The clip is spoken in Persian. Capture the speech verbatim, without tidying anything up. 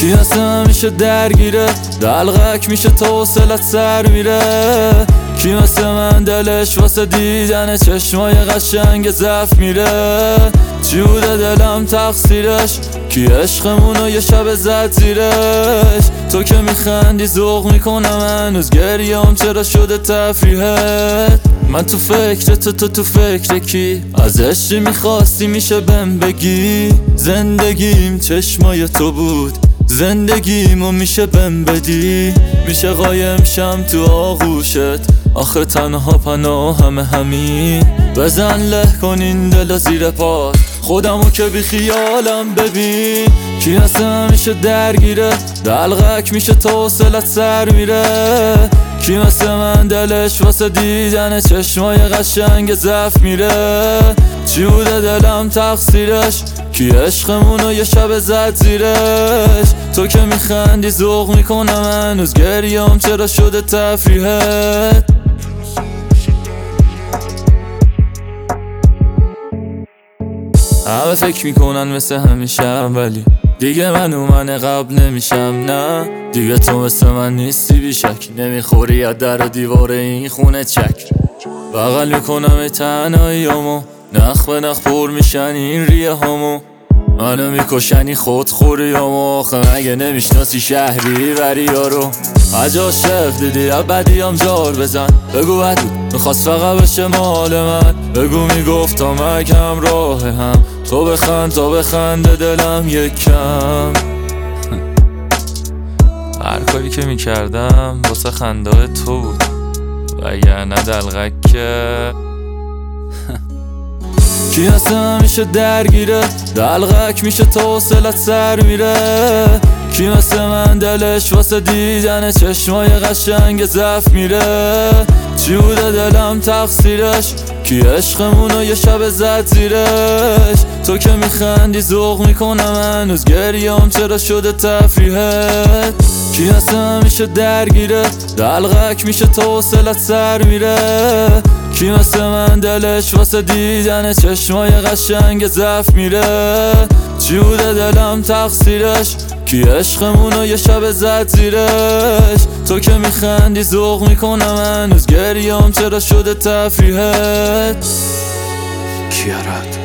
کی هست همیشه درگیره، دلغک میشه تا حوصلت سر میره. کی مثل من دلش واسه دیدن چشمای قشنگ زف میره. چی بوده دلم تقصیرش، کی عشقمونو یه شب زد زیرش. تو که میخندی ذوق میکنم هنوز گریام چرا شده تفریحت. من تو فکر تو تو تو فکر کی، ازش چی میخواستی میشه بهم بگی. زندگیم چشمای تو بود، زندگیمو میشه بهم بدی. میشه قایم شم تو آغوشت، آخه تنها پناه همه همین. بزن له کنین دل زیر پات، خودمو که بی خیالم ببین. کی هست همیشه درگیره، دلغک میشه تا حوصلت سر میره. کی مثل من دلش واسه دیدن چشمای قشنگ زف میره. چی بوده دلم تقصیرش، کی عشقمونو یه شب زد زیرش. تو که میخندی ذوق میکنم هنوز گریام چرا شده تفریحت. همه فکر میکنن مثل همیشم، ولی دیگه من من قبل نمیشم. نه دیگه تو مثل من نیستی بیشک، نمیخوری از در دیوار این خونه چک. بغل میکنم ای تنهاییامو، نخ به نخ پر میشن این ریه هامو. منو میکشنی خود خوریامو، آخه مگه نمیشناسی شهری وریا رو. عجاش شف دیدی از بدیام جار بزن، بگو بدو میخواست فقط بشه مال من. بگو میگفتم اگم راه هم، تو بخند تا بخنده دلم یک کم. هر کاری که میکردم واسه خنده تو بود، وگرنه دلغک که کی هست همیشه درگیره، دلغک میشه تا حوصلت سر میره. کی مثل من دلش واسه دیدن چشمای قشنگ زف میره. چی بوده دلم تقصیرش، کی عشقمونو یه شب زد زیرش. تو که میخندی ذوق میکنم هنوز گریام چرا شده تفریحت. کی هست همیشه درگیره، دلغک میشه تا حوصلت سر میره. کی مثل من دلش واسه دیدن چشمای قشنگ زف میره. چی بوده دلم تقصیرش، کی عشقمونو یه شب زد زیرش. تو که میخندی ذوق میکنم هنوز گریام چرا شده تفریحت. کیارات